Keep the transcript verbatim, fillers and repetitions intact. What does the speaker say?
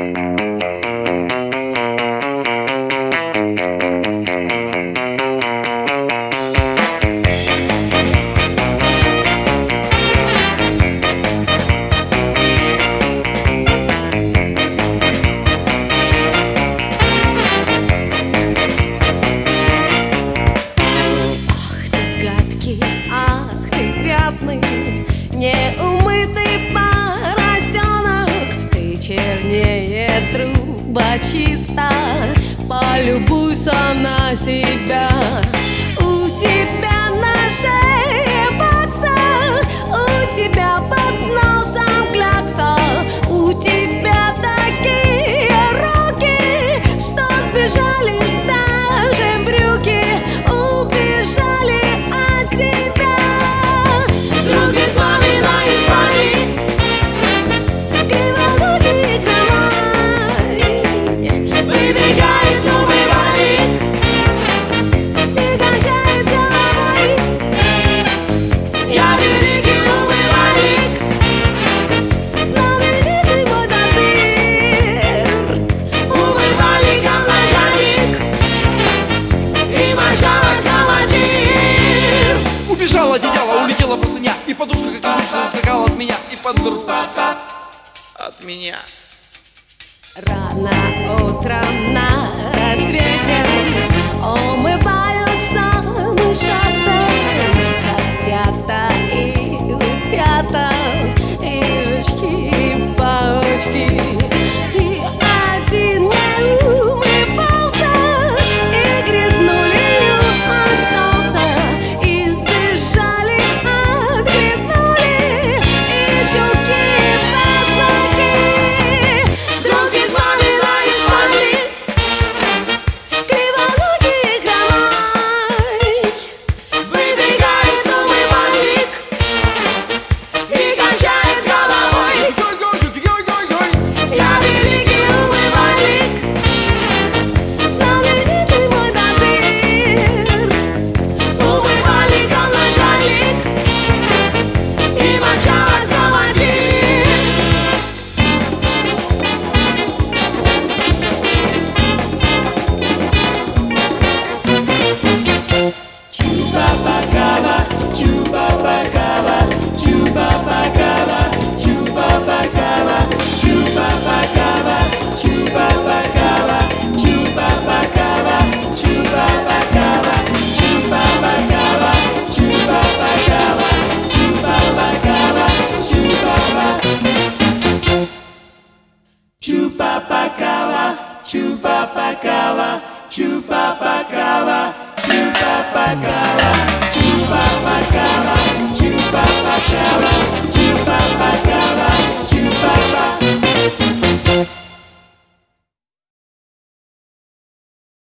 Неумытый поросенок, ты чернее трубочиста. Полюбуйся на себя. У тебя на шее бокса, у тебя под носом клякса, у тебя такие руки, что сбежали даже брюки, убежали от тебя. Друг из маминой спальни, кривоногий хромой, выбегает умывальник и качает головой. Я великий умывальник, знаменитый мой татыр, умывальником начальник и мочала командир. Убежала одеяло, улетела простыня, и подушка, как обычно, ускакала от меня, и подгрузка от меня. Рано утром на рассвете умываются мышата, котята и утята, и жучки, и паучки. Ты один не умывался, и грязнулью остался, и сбежали, отгрязнули и чулки, и башмаки. Друг из маминой спальни, кривоногий хромой, выбегает умывальник и качает головой. Я великий умывальник, знаменитый мой татыр, умывальником начальник и мочала командир. Chupacabra, chupacabra, chupacabra, chupacabra, chupacabra, chupacabra, chupacabra, chupacabra, chupacabra, chupacabra, chupacabra, chupacabra, chupacabra, chupacabra, chupacabra, chupacabra.